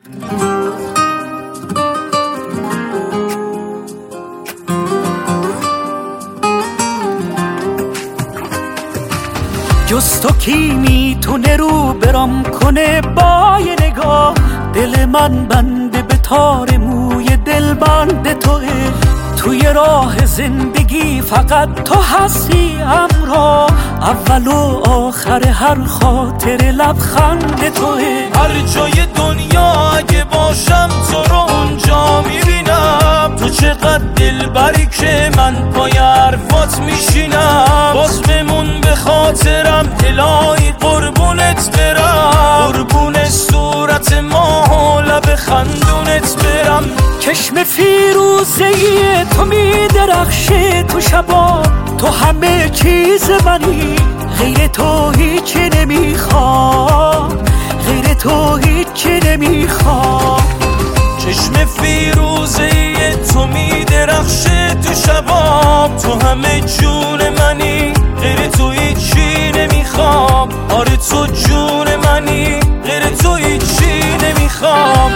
جز تو کی میتونه رو برام کنه با یه نگاه؟ دل من بنده به تار موی دل بند توه. توی راه زندگی فقط تو هستی همراه، اول و آخر هر خاطر لبخند توه. هر جای دنیا اگه باشم تو رو اونجا میبینم، تو چقدر دلبری که من پای حرفات میشینم. باز بمون به خاطرم الهی قربونت برم، قربون صورت ماه و لب خندونت برم. چشم فیروزه تو میدرخشه تو شبا، تو همه چیز منی، غیر تو هیچی نمیخوام، غیر تو هیچی نمیخوام. چشم فیروزه تو میدرخشه تو شبام، تو همه جون منی، غیر تو هیچی نمیخوام. آره تو جون منی، غیر تو هیچی نمیخوام.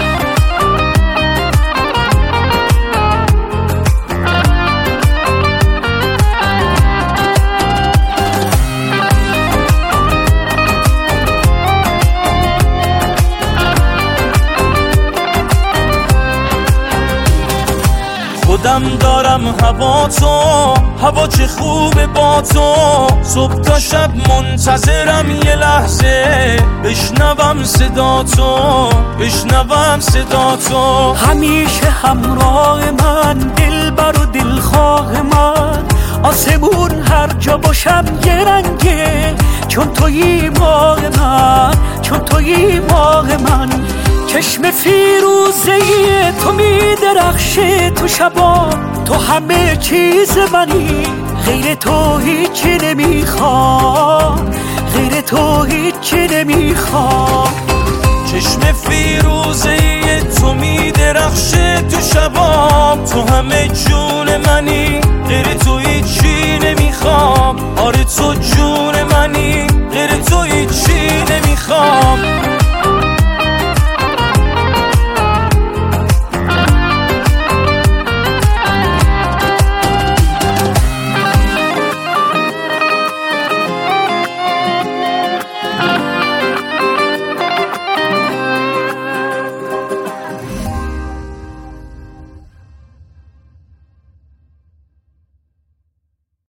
خودم دارم هوا تو، هوا چه خوبه با تو. صبح تا شب منتظرم یه لحظه بشنوم صدا تو، بشنوم صدا تو. همیشه همراه من، دلبر و دلخواه من، آسمون هر جا باشم یه رنگه، چون تویی ماه من، چون تویی ماه من. چشم فیروزه تو میدرخشه تو شبا، تو همه چیز منی، غیر تو هیچی نمیخوام، غیر تو هیچی نمیخوام. چشم فیروزه تو میدرخشه تو شبام، تو همه جون منی، غیر تو هیچی نمیخوام. آره تو جون منی، غیر تو هیچی نمیخوام.